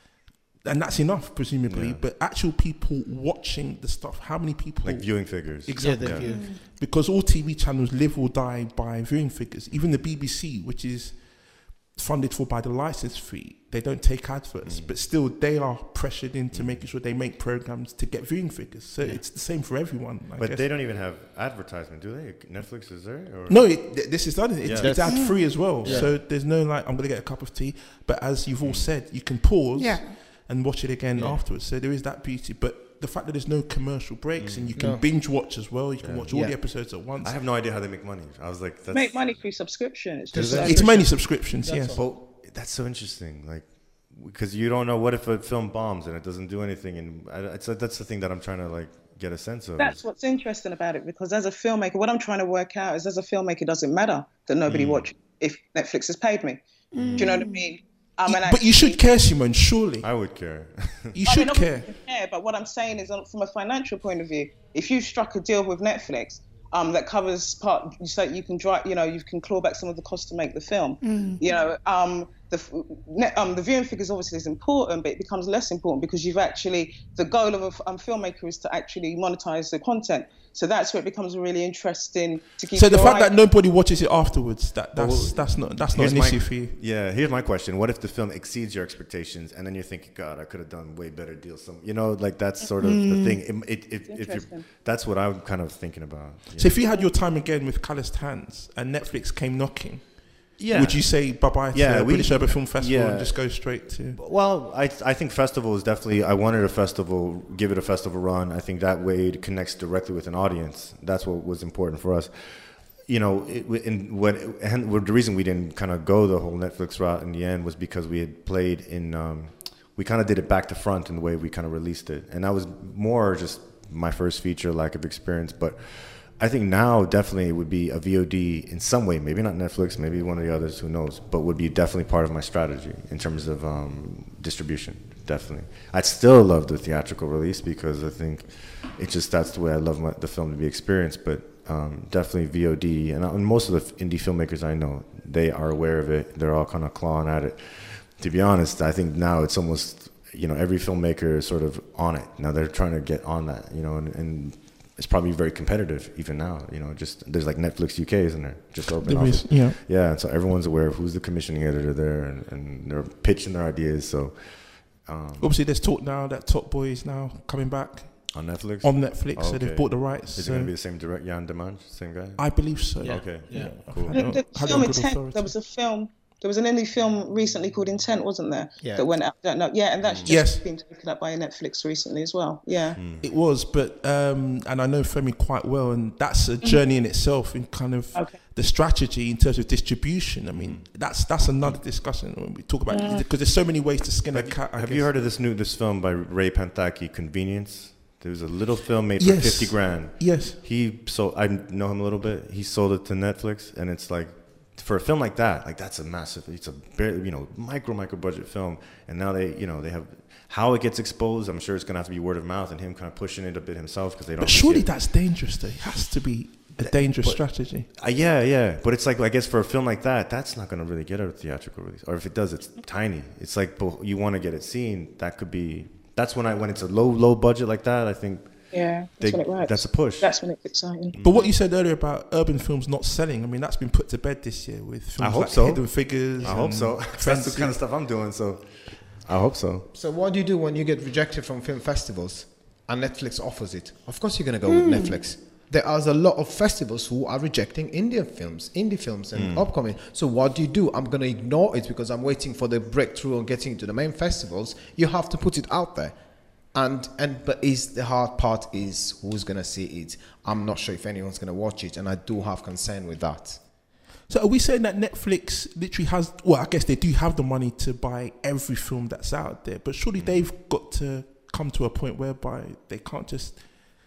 and that's enough, presumably. Yeah. But actual people watching the stuff, how many people? Like viewing figures. Exactly. Yeah, they view. Because all T V channels live or die by viewing figures. Even the B B C, which is funded for by the license fee, they don't take adverts, Mm. but still they are pressured into making sure they make programs to get viewing figures. So Yeah. it's the same for everyone, I But guess. they don't even have advertisement, do they? Netflix is there? Or? No, it, th- this is done. It's, Yeah. it's ad free as well. Yeah. So there's no like, I'm going to get a cup of tea. But as you've all said, you can pause Yeah. and watch it again Yeah. afterwards. So there is that beauty. But the fact that there's no commercial breaks and you can No. binge watch as well, you can Yeah. watch all Yeah. the episodes at once. I have no idea how they make money. I was like, that's, Make money through subscription. It's just Does that- It's mainly subscriptions, yes. Well, that's so interesting. Like, because you don't know what if a film bombs and it doesn't do anything, and I, it's that's the thing that I'm trying to like get a sense of. That's what's interesting about it, because as a filmmaker, what I'm trying to work out is, as a filmmaker, it doesn't matter that nobody Mm. watches if Netflix has paid me. Do you know what I mean? Um, and But you should actually- care, Simone, surely. I would care. You I should mean, care. obviously you care. But what I'm saying is, uh, from a financial point of view, if you struck a deal with Netflix um, that covers part, so you can drive, you know, you can claw back some of the cost to make the film. You know, um, the net, um, the viewing figures obviously is important, but it becomes less important because you've actually, the goal of a f- um, filmmaker is to actually monetize the content. So that's where it becomes really interesting to keep. So the your fact eye- that nobody watches it afterwards, that that's Well, that's not that's not Here's an my- issue for you. Yeah, here's my question: what if the film exceeds your expectations, and then you're thinking, "God, I could have done way better deals." Some, you know, like that's sort of the thing. It, it, it, if you, Interesting. that's what I'm kind of thinking about. Yeah. So if you had your time again with calloused hands and Netflix came knocking, Yeah. would you say bye bye to Yeah, we- British Urban Film Festival yeah. and just go straight to? Well, I I think festival is definitely. I wanted a festival, give it a festival run. I think that way it connects directly with an audience. That's what was important for us. You know, it, in what and the reason we didn't kind of go the whole Netflix route in the end was because we had played in. Um, we kind of did it back to front in the way we kind of released it, and that was more just my first feature, lack of experience, but. I think now definitely it would be a V O D in some way, maybe not Netflix, maybe one of the others, who knows, but would be definitely part of my strategy in terms of um, distribution, definitely. I'd still love the theatrical release because I think it's just that's the way I love my, the film to be experienced, but um, definitely V O D. And, and most of the indie filmmakers I know, they are aware of it. They're all kind of clawing at it. To be honest, I think now it's almost, you know, every filmmaker is sort of on it. Now they're trying to get on that, you know, and, and it's probably very competitive even now. You know, just there's like Netflix U K, isn't there? Just open There office. is, yeah. Yeah, and so everyone's aware of who's the commissioning editor there, and, and they're pitching their ideas. So um, Obviously, there's talk now that Top Boy is now coming back on Netflix. on Netflix, so Okay. they've bought the rights. Is so it going to be the same direct Jan Demange, same guy? I believe so. Yeah. Okay. Yeah. Cool. I The, don't- the I don't film have good Intent. authority. There was a film. There was an indie film recently called Intent, wasn't there? Yeah. That went out. Don't know. Yeah, and that's just Yes. been taken up by Netflix recently as well. Yeah. It was, but um, and I know Femi quite well, and that's a journey in itself in kind of Okay. the strategy in terms of distribution. I mean, that's that's another discussion when we talk about it, because there's so many ways to skin a cat. I Have guess. you heard of this new this film by Ray Pantaki, Convenience? There was a little film made Yes. for fifty grand. Yes. He sold. I know him a little bit. He sold it to Netflix, and it's like, for a film like that, like that's a massive. It's a very, you know, micro micro budget film, and now they, you know, they have how it gets exposed. I'm sure it's gonna have to be word of mouth and him kind of pushing it a bit himself because they don't. But surely see it. that's dangerous. Though. It has to be a dangerous but- strategy. Uh, yeah, yeah, but it's like I guess for a film like that, that's not going to really get a theatrical release, or if it does, it's tiny. It's like but you want to get it seen. That could be. That's when I when it's a low low budget like that. I think Yeah. they, That's when it works. that's a push. That's when it's exciting. But what you said earlier about urban films not selling, I mean, that's been put to bed this year with films I hope like so. Hidden Figures. I hope and so. That's the Frenzy. kind of stuff I'm doing. So I hope so. So what do you do when you get rejected from film festivals and Netflix offers it? Of course you're going to go with Netflix. There are a lot of festivals who are rejecting Indian films, indie films and upcoming. So what do you do? I'm going to ignore it because I'm waiting for the breakthrough on getting into the main festivals. You have to put it out there. And and but is the hard part is who's going to see it. I'm not sure if anyone's going to watch it, and I do have concern with that. So are we saying that Netflix literally has, well, I guess they do have the money to buy every film that's out there, but surely they've got to come to a point whereby they can't just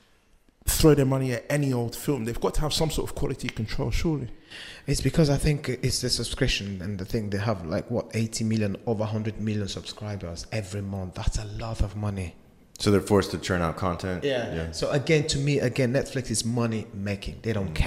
throw their money at any old film. They've got to have some sort of quality control, surely. It's because I think it's the subscription and the thing. They have like, what, eighty million, over one hundred million subscribers every month. That's a lot of money. So they're forced to churn out content. Yeah. So again, to me, again, Netflix is money making. They don't care.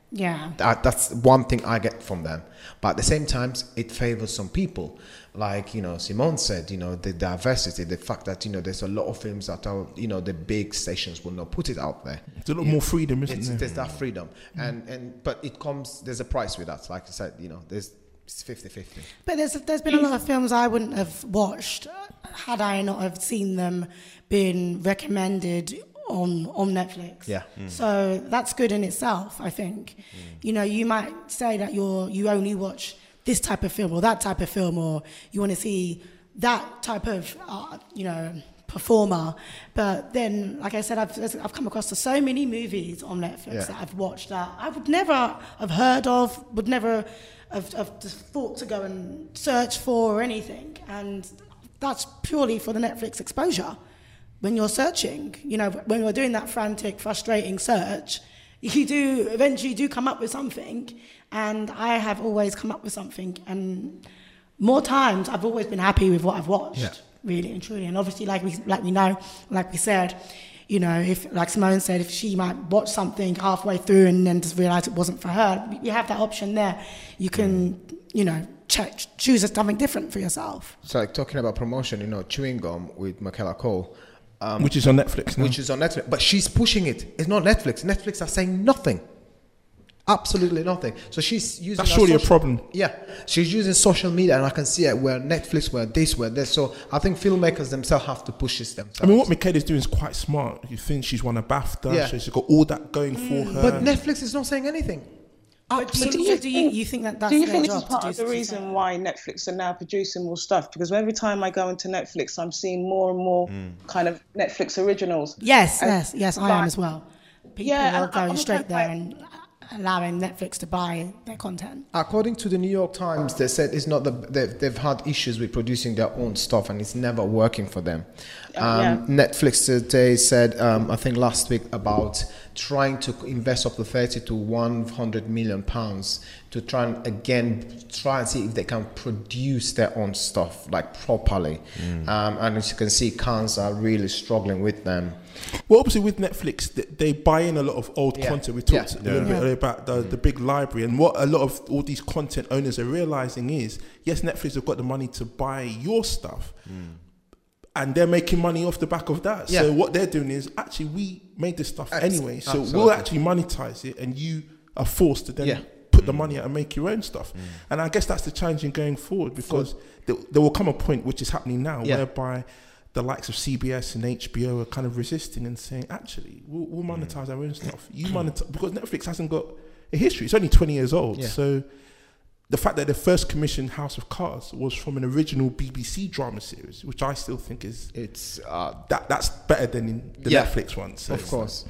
Yeah. That, that's one thing I get from them. But at the same time, it favors some people. Like, you know, Simone said, you know, the diversity, the fact that, you know, there's a lot of films that are, you know, the big stations will not put it out there. There's a lot more freedom, isn't it's, there? There's that freedom. Mm. And, and but it comes, there's a price with that. Like I said, you know, there's it's fifty-fifty. But there's there's been a lot of films I wouldn't have watched had I not have seen them being recommended on on Netflix. Yeah. Mm. So that's good in itself, I think. Mm. You know, you might say that you're you only watch this type of film or that type of film, or you want to see that type of uh, you know performer. But then, like I said, I've I've come across so many movies on Netflix yeah. that I've watched that I would never have heard of, would never have, have thought to go and search for or anything, and that's purely for the Netflix exposure. When you're searching, you know, when you're doing that frantic, frustrating search, you do eventually do come up with something, and I have always come up with something, and more times I've always been happy with what I've watched, yeah. really and truly. And obviously, like we like we know, like we said, you know, if like Simone said, if she might watch something halfway through and then just realise it wasn't for her, you have that option there. You can, you know, check, choose something different for yourself. So, like talking about promotion, you know, Chewing Gum with Michaela Cole. Um, which is on Netflix now. Which is on Netflix. But she's pushing it. It's not Netflix. Netflix are saying nothing. Absolutely nothing. So she's using... That's surely social, a problem. Yeah. She's using social media, and I can see it where Netflix, where this, where this. So I think filmmakers themselves have to push this themselves. I mean, what Michaela's doing is quite smart. You think she's won a BAFTA, yeah. so she's got all that going mm. for her. But Netflix is not saying anything. But do you, do, you, do you, you think that that's do you their think job this is part to of do the reason why Netflix are now producing more stuff? Because every time I go into Netflix, I'm seeing more and more mm. kind of Netflix originals. Yes, and yes, yes, I like, am as well. People yeah, are going I'm straight there like, and allowing Netflix to buy their content. According to the New York Times, they said it's not the they've, they've had issues with producing their own stuff, and it's never working for them. Oh, um, yeah. Netflix today said, um, I think last week, about trying to invest up to thirty to one hundred million pounds to try and again try and see if they can produce their own stuff like properly. Mm. Um, and as you can see, Cannes are really struggling with them. Well, obviously with Netflix, they buy in a lot of old yeah. content. We talked yeah. a little yeah. bit about the, the big library, and what a lot of all these content owners are realizing is, yes, Netflix have got the money to buy your stuff, mm. and they're making money off the back of that. Yeah. So what they're doing is, actually, we made this stuff Absol- anyway, so absolutely. we'll actually monetize it, and you are forced to then yeah. put mm. the money out and make your own stuff. Mm. And I guess that's the challenge in going forward, because there, there will come a point, which is happening now, yeah. whereby the likes of C B S and H B O are kind of resisting and saying, actually, we'll, we'll monetize mm. our own stuff. You monetize, because Netflix hasn't got a history. It's only twenty years old. Yeah. So the fact that the first commissioned House of Cards was from an original B B C drama series, which I still think is it's uh, that that's better than in the yeah, Netflix one. So of course.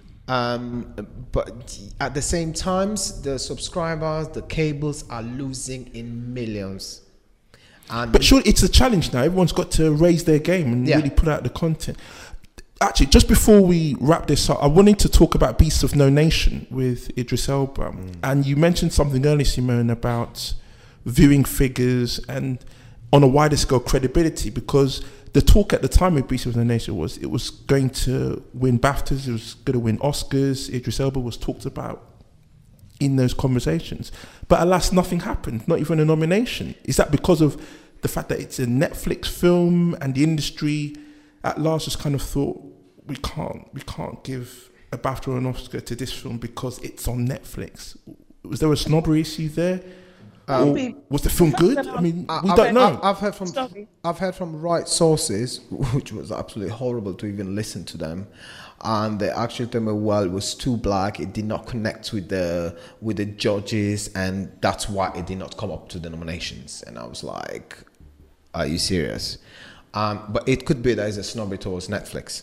Um, but at the same times, the subscribers, the cables are losing in millions. And but sure, it's a challenge now. Everyone's got to raise their game and yeah. really put out the content. Actually, just before we wrap this up, I wanted to talk about Beasts of No Nation with Idris Elba. Mm. And you mentioned something earlier, Simone, about viewing figures and on a wider scale credibility, because the talk at the time with Beasts of No Nation was it was going to win BAFTAs, it was going to win Oscars. Idris Elba was talked about in those conversations. But alas, nothing happened, not even a nomination. Is that because of the fact that it's a Netflix film and the industry at large just kind of thought, we can't we can't give a BAFTA or an Oscar to this film because it's on Netflix? Was there a snobbery issue there? Um, or was the film good? I mean, I, we I've, don't know. I've heard from I've heard from right sources, which was absolutely horrible to even listen to them. And they actually told me, well, it was too black. It did not connect with the with the judges, and that's why it did not come up to the nominations. And I was like, are you serious? Um, but it could be there is a snobbery towards Netflix.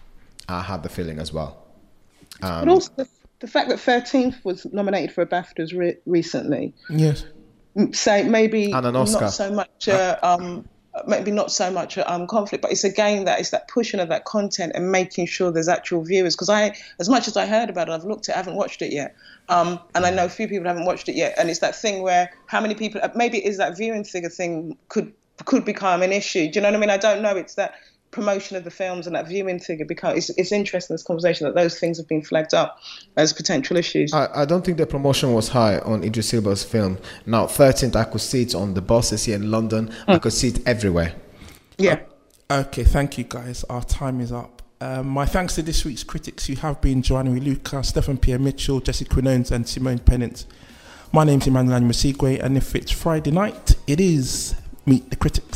I had the feeling as well. Um, but also the, the fact that thirteenth was nominated for a BAFTAs re- recently. Yes. Say maybe and an Oscar. not so much. Uh, um, maybe not so much um, conflict, but it's again that it's that pushing of that content and making sure there's actual viewers. Because I, as much as I heard about it, I've looked at it, I haven't watched it yet. Um, and I know a few people haven't watched it yet. And it's that thing where how many people, maybe it is that viewing figure thing could could become an issue. Do you know what I mean? I don't know. It's that promotion of the films and that viewing thing, it become, it's, it's interesting, this conversation, that those things have been flagged up as potential issues. I, I don't think the promotion was high on Idris Elba's film. Now, thirteenth, I could see it on the buses here in London. Mm. I could see it everywhere. Yeah. Uh, okay, thank you, guys. Our time is up. Um, my thanks to this week's critics who have been Joanna Luca, Stephen Pierre Mitchell, Jesse Quinones and Simone Pennant. My name's Emmanuel Masigwe, and if it's Friday night, it is Meet the Critics.